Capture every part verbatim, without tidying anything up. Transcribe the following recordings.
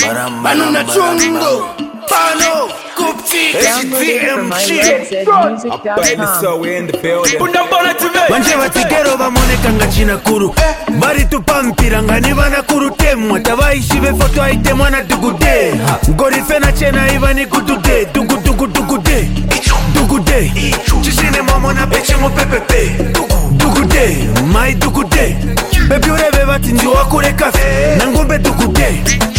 Banana chungo, pano, kupti, S D M G. So we in the building. Banje batigero bamoneka nga china kuru bari tupampiranga nibana kuru temwa tabaishi befoto aitemwa na dugude ngorife na chena ibani kudude dugu dugu dugude dugude chisine momo na peche mo pepepe dugude mai dugude bebi urebe bati ndi wakure kafe nangombe dugude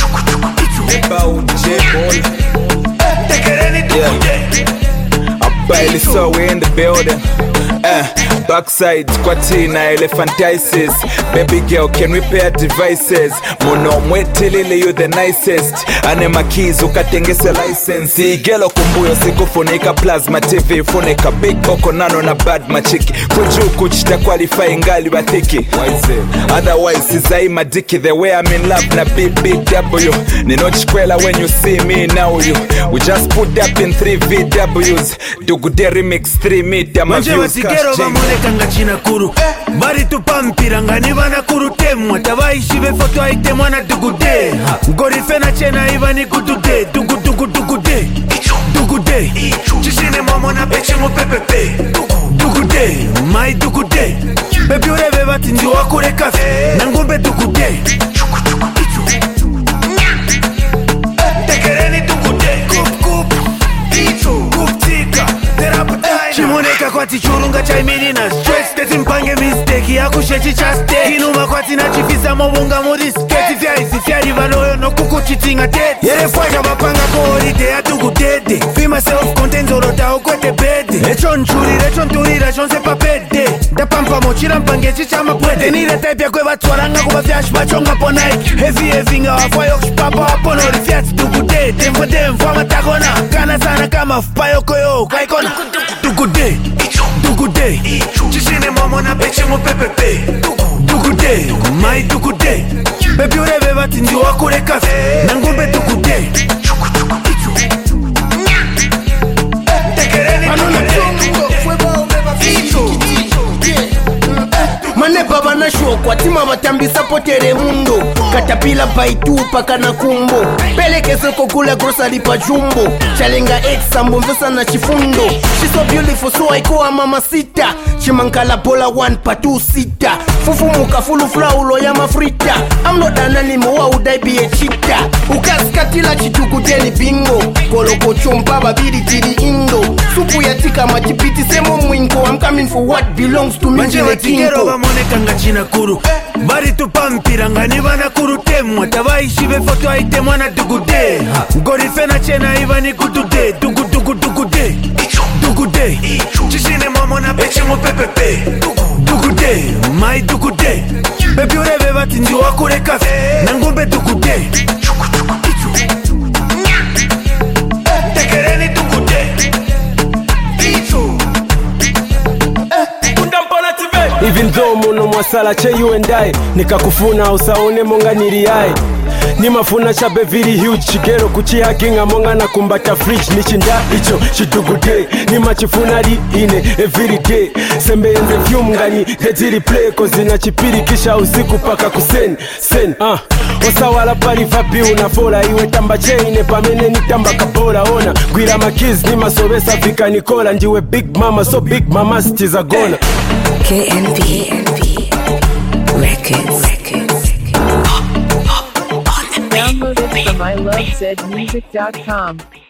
tekereni dugude. Bailey, so we in the building. Uh, backside, squattina, elephantiasis. Baby girl, can repair devices. Muno mwetilili, you the nicest. Ane makiz, ukatengese license. Igelo kumbuyo, siku funika plasma T V. Funika big boko nano na bad machiki. Kuju kuchita qualify ngali bathiki. Otherwise, izai madiki. The way I'm in love na B B W. Nino chikwela when you see me now you. We just put up in three V Ws. Dugude remix three meter ma views cash Gero bamoneka nga china kuru bari tupampiranga nibana kuru temwa tabaishi befoto aitemwa na dugude ngorife na chena ibani kudude dugu dugu dugude dugude chisine momo na peche mo pepepe dugude mai dugude bebi urebe bati ndi wakure kafe nangombe dugude tekereni dugude kup kup itu kuptika chimoneka kwati churunga chaimini na stress teti mpange mistake ya kushechi chaste kinuma kwati na chifisa mobunga modisketi vyaisi fyari valoyo no kukuchitinga tete yere fwaja bapanga koorite ya tukutete fima self-content zorota ukwete bede echo nchurire echo nturira chonse papede ndapampa mochira mpange chicha mapwede nire type ya kwe batwaranga kuba fyash bachonga po Nike heavy heavy nga wafwayo kushpapa wapo nori fyati tukutete mfode mfwa matakona kana sana kama fupayo koyo kaikona dugude dugude chisine momo na peche mo pepepe dugude mai dugude bebi urebe bati ndi wakure kafe nangombe dugude tekereni mane baba na shoko atima batambisa potere mundo katapila baitu paka na kumbo pelekeze kokula grocery pa jumbo chalenga exambo mvesa na chifundo she's so beautiful so I call her mama sita chimankala bola one pa two sita fufu muka fulu flaulo ya mafrita I'm not an animal wa udai be a cheetah ukaskatila chitukuteni bingo koloko chompa babiri tiri indo supu ya tika machipiti semo mwinko I'm coming for what belongs to me the kinko bamoneka nga china kuru bari tupampiranga nibana kuru temwa tabaishi befoto aitemwa na dugude ngorife na chena ibani kudude dugu dugu dugude dugude chisine momo na peche mo pepepe dugude mai dugude bebi urebe bati ndi wakure kafe nangombe dugude tekereni dugude even though muno mwasala che you and I nikakufuna usaone monga niliai ni mafuna chabe very huge chigero kuchihakinga monga na kumbata fridge nichinda icho chidugude ni machifuna li ine every day sembe enze fume ngani hejiri play kozi na chipiri kisha usiku paka kusen sen ah osawala pali vapi unafola iwe tamba chaine pamene ni tamba kabora ona gwira makiz ni masobesa vika nikola njiwe big mama so big mama stiza gona K N B Records. Download it from I love zed music dot com.